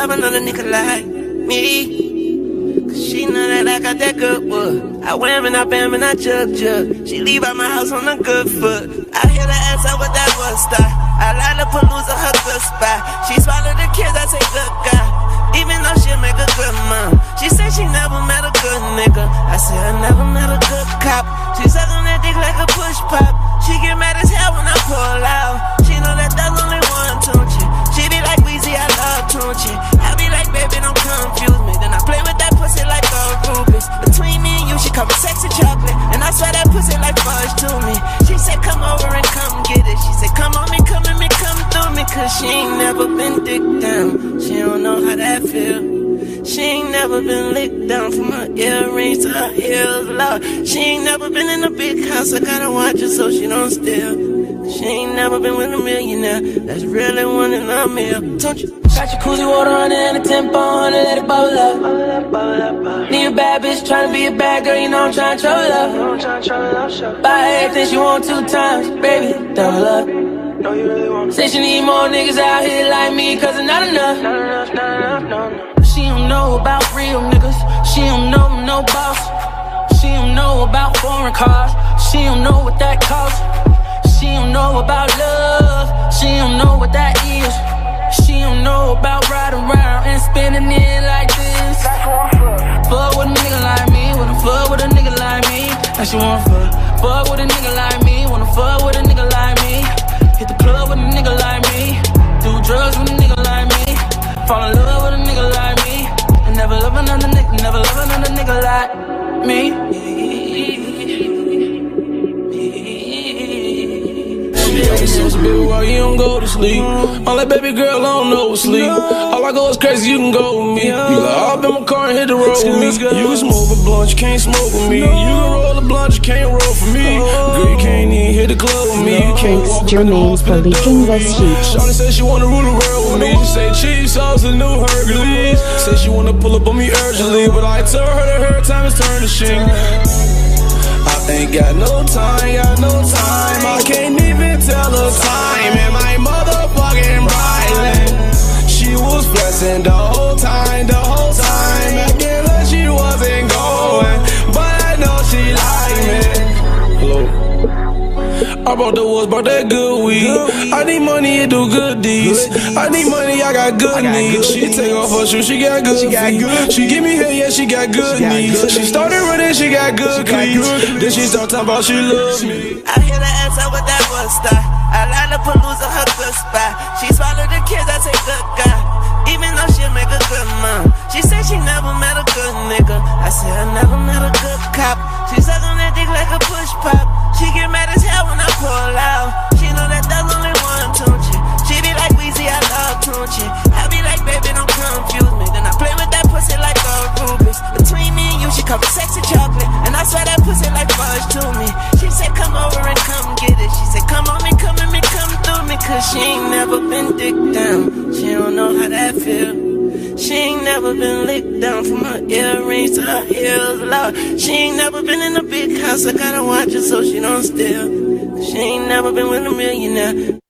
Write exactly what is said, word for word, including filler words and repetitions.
love another nigga like me. Cause she know that I got that good wood. I wham and I bam and I jug jug. She leave out my house on a good foot. I hear the ass out with that wood star. I lie to Palooza, her good spot. She swallow the kids, I say good guy. Even though she'll make a good mom. She said she never met a good nigga. I said I never met a good cop. She suck on that dick like a push pop. She get mad as hell when I pull out. She know that there's only one Tunchi. She be like Weezy, I love Tunchi. I be like, baby, don't confuse me. Then I play with that pussy like a Rubik's. Between me and you, she call me sexy chocolate. And I swear that pussy like fudge to me. She said come over and come get it. She said come on me, come at me, come through me. Cause she ain't never been dick down. She don't know how that feel. She ain't never been licked down from her earrings to her heels, Lord. She ain't never been in a big house, I gotta watch her so she don't steal. She ain't never been with a millionaire, that's really one in a meal. Don't you? Got your koozie water on and a tempo on it, let it bubble up. Need a bad bitch tryna be a bad girl, you know I'm tryna trouble up. Buy everything she want two times, baby, double up. No, you really want. Say she need more niggas out here like me, cause it's not enough. Not enough, not enough, no, no. She don't know about real niggas. She don't know no boss. She don't know about foreign cars. She don't know what that costs. She don't know about love. She don't know what that is. She don't know about riding around and spending it like this. Fuck with a nigga like me. Wanna fuck with a nigga like me. Now she wanna fuck. Fuck with a nigga like me. Wanna fuck with a nigga like me. Hit the club with a nigga like me. Do drugs with a nigga like me. Fall in love with a nigga like me. And never love another nigga. Never love another nigga like me. Baby, why you don't go to sleep? I'm like, baby girl, I don't know what's sleep. All I go is crazy, you can go with me. You like, hop in my car and hit the road with me. You can smoke a blunt, you can't smoke with me. You can roll a blunt, you can't roll for me. Girl, you can't even hit the club with me. You can't walk Jermaine for leaking this heat. Shawty said she wanna rule the world with me. She say cheese sauce and new Hercules. Said she wanna pull up on me urgently, but I told her that her time is turn to shit. I ain't got no time, got no time. I can't even tell the time. And my motherfucking bride, she was blessing the whole time, the whole time. Acting like she wasn't going, but I know she like me. Hello. I brought the woods, brought that good weed. I need money to do good deeds. I need money, I got good needs. She take off her shoes, she got good feet. She give me hair, yeah, she got good knees. She started running, she got good cleats. Then she start talking about she loves me. I hear the ass out with that wood star. I lie to Palooza, her good spot. She swallow the kids, I say good guy. Even though she'll make a good mom. She said she never met a good nigga. I said I never met a good cop. She suck on that dick like a push pop. She get mad as hell when I pull out. She know that there's only one Tunchi. She be like Weezy, I love Tunchi. I be like, baby, don't confuse me. Then I play with that pussy like a Rubik's. Between me and you, she call me sexy chocolate. And I swear that pussy like fudge to me. She said come over and come get it. She said come on me, come at me, come through me. Cause she ain't never been dick down. She don't know how that feel. She ain't never been licked down from her earrings to her heels, Lord. She ain't never been in a big house, I gotta watch her so she don't steal. She ain't never been with a millionaire.